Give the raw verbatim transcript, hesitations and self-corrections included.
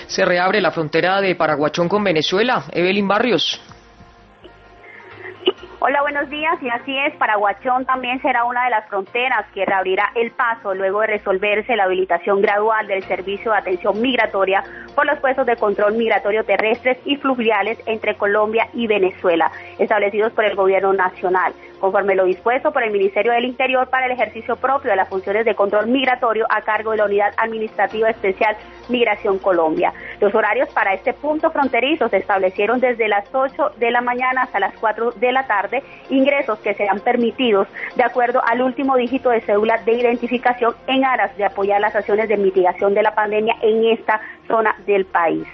Se reabre la frontera de Paraguachón con Venezuela. Evelyn Barrios. Hola, buenos días. Y así es, Paraguachón también será una de las fronteras que reabrirá el paso luego de resolverse la habilitación gradual del servicio de atención migratoria por los puestos de control migratorio terrestres y fluviales entre Colombia y Venezuela, establecidos por el gobierno nacional, conforme lo dispuesto por el Ministerio del Interior para el ejercicio propio de las funciones de control migratorio a cargo de la Unidad Administrativa Especial Migración Colombia. Los horarios para este punto fronterizo se establecieron desde las ocho de la mañana hasta las cuatro de la tarde, ingresos que serán permitidos de acuerdo al último dígito de cédula de identificación en aras de apoyar las acciones de mitigación de la pandemia en esta zona del país.